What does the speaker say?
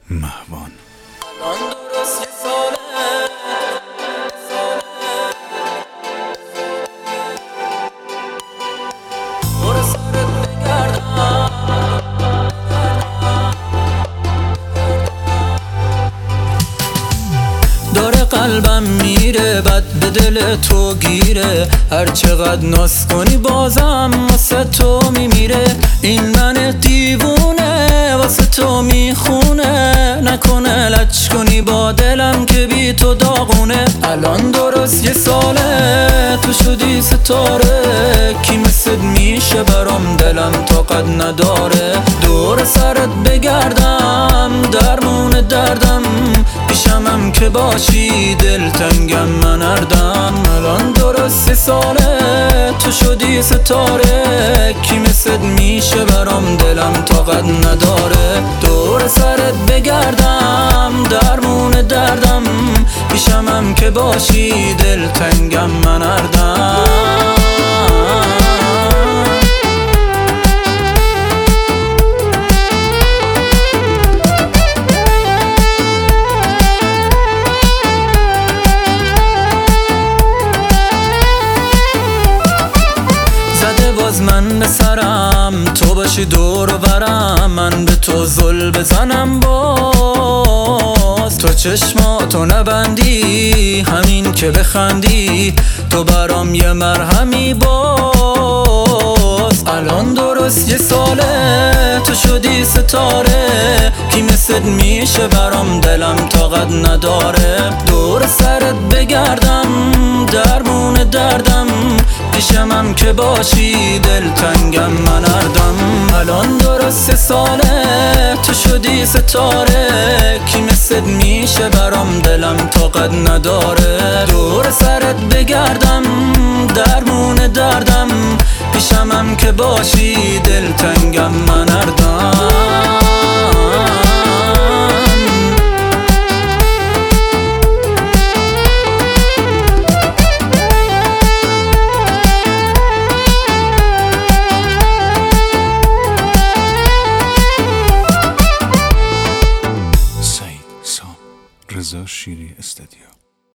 مهوان. داره قلبم میره بد به دل تو گیره، هر چقدر ناز کنی بازم واسه تو میمیره. این من دیوونه واسه تو میخونه، نکنه لچ کنی با دلم که بی تو داغونه. الان درست 1 ساله تو شدی ستاره، کی مثل میشه برام دلم طاقت نداره. دور سرت بگردم درمون دردم، پیشمم که باشی دلتنگم من اردم. الان درست 1 ساله تو شدی ستاره، کی مثل میشه برام دلم طاقت نداره. دور سرت بگردم درمون دردم، پیشمم که باشی دلتنگم من اردم. من به سرم تو باشی دور و برم، من به تو زل بزنم باز. تو چشماتو نبندی همین که بخندی، تو برام یه مرهمی باز. الان درست 1 ساله تو شدی ستاره، کی مثل میشه برام دلم طاقت نداره. دور سرت بگردم درمون دردم، پیشمم که باشی دلتنگم من اردم. الان درست 1 ساله تو شدی ستاره، کی مثل میشه برام دلم طاقت نداره. دور سرت بگردم درمون دردم، پیشمم که باشی دلتنگم من اردم. رضا شیری استودیو.